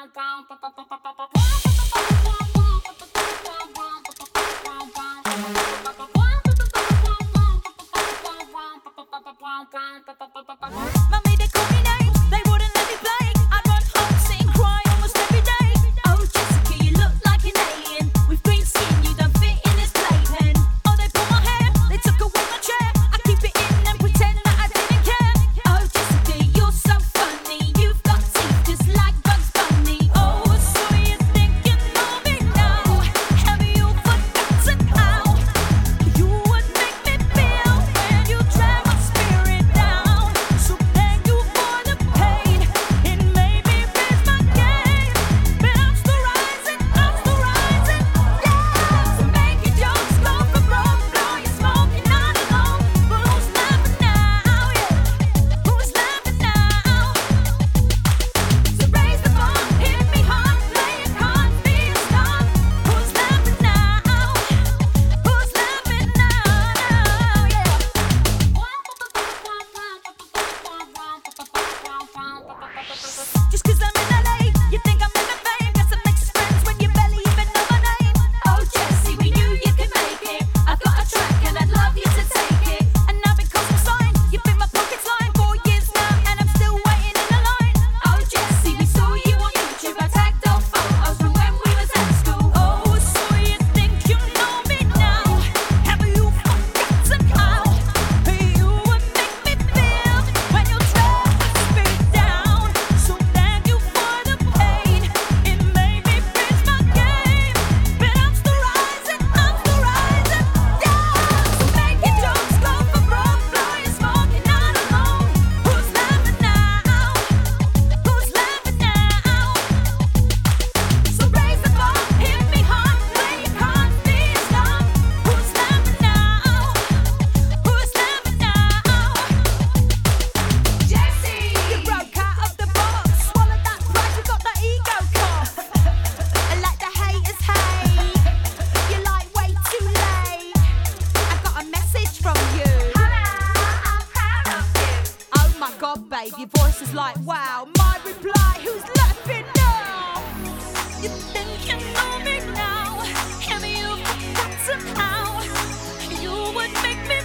Mummy, they call me names, they wouldn't let me play. I'd run home, sit and cry almost every day. Oh, Jessica, you look like an alien. With green skin, you don't fit in this playpen. Oh, they pulled my hair, they took away my chair. I keep it in and pretend that I didn't care. Oh, Jessica, you're so funny. You've got teeth just like Bugs Bunny. Oh, so you think you know me now? Have you forgotten how you would make me feel when you drag my spirit down? So thank you for the pain. It made me raise my game, but I'm still rising, yeah. So making jokes, go for broke, blow your smoke, you're not alone. But who's laughing now? Yeah, who's laughing now? So raise the bar, hit me hard, play your cards, be a star. Who's laughing now? Who's laughing now? Just 'cause I'm in LA, you think I'm living fame? Got some next friends when you barely even know my name. Oh, Jessie, we knew you could make it. I've got a track and I'd love you to take it. And now because I'm signed, you've been my pockets line 4 years now, and I'm still waiting in the line. Oh, Jessie, we saw you on YouTube. I tagged our photos from when we was at school. Oh, so you think you know me now? Have you forgotten how you would make me feel when you drag my spirit down? So thank you for the pain. It made me raise my game, but I'm still rising, yeah. So making jokes, go for broke, blow your smoke, you're not alone. Who's laughing now? Who's laughing now? So raise the bar, hit me hard, play your cards, be a star. Who's laughing now? Who's laughing now? Jessie, you broke out of the box, swallowed that pride, you got that ego cough. And let the haters hate, you're like way too late. I got a message from you. Hello, I'm proud of you. Oh my God, babe, your voice is like wow. My reply, who's laughing now? You think you know me now? Have you forgotten how you would make me